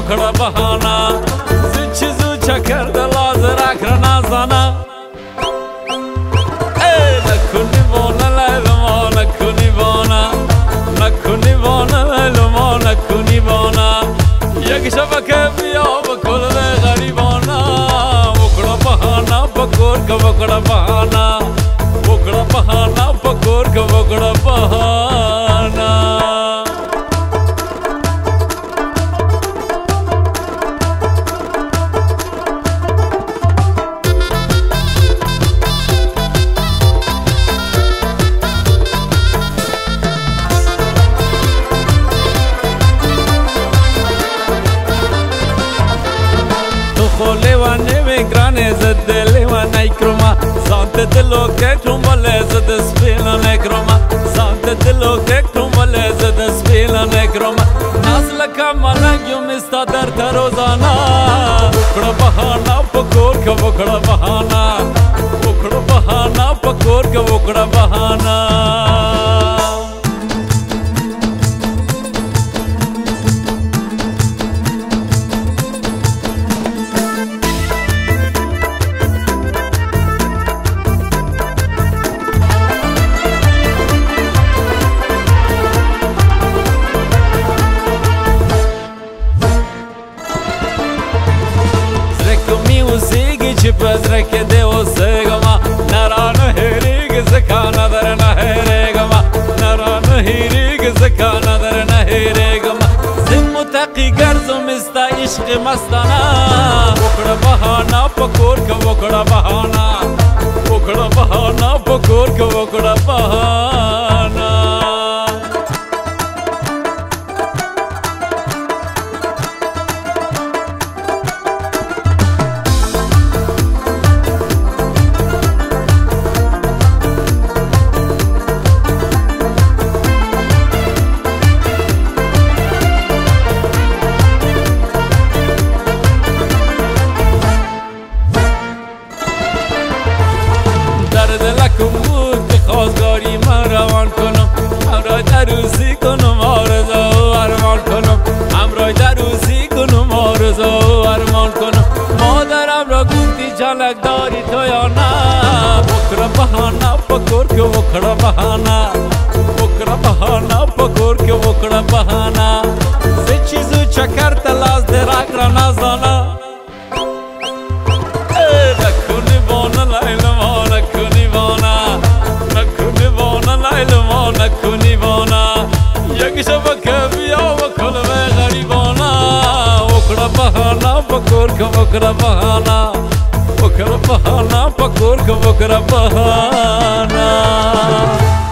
وکړه بهانه زه چې زو چکر د لاس راکړه نازانه نکنی بانه لیلما نکنی بانه نکنی بانه لیلما نکنی بانه یک شبکه بیا بکل غریبانه وکړه بهانه پکور که وکړه بهانه وکړه بهانه پکور که وکړه بهانه لیوانه وگرانه زد لیوانه کرما سانت دلو که کروماله زد سپیلانه کرما سانت دلو که کروماله زد سپیلانه کرما ناز لکه ملنگیو مستا در تروزانا وکړه بهانه پکور که وکړه بهانه وکړه بهانه پکور که وکړه بهانه چې پزره کې دی اوسېږمه نه رانه هېرېږي ځکه نظر نه هېرېږمه نه رانه هېرېږي ځکه نظر نه هېرېږمه زه متقي ګرځم ستا عشق مستانه وکړه بهانه په کور کې وکړه بهانه وکړه بهانه په کور کې وکړه بهانه خواستگاری من روان کنم همراه در روزی کنم آرزو و ارمان کنم همراه در روزی کنم آرزو و ارمان کنم مادرم را گفتی جلک داری تو یا نه وکړه بهانه پکور که وکړه بهانه وکړه بهانه پکور که وکړه بهانه زه چې زو چکر ته لاس دې راکړه نازانه نکنی بانه لیلما نکنی بانه نکنی بانه لیلما نکنی بانه یک شبکه بیا بکل غریبانه وکړه بهانه پکور که وکړه بهانه وکړه بهانه پکور که وکړه بهانه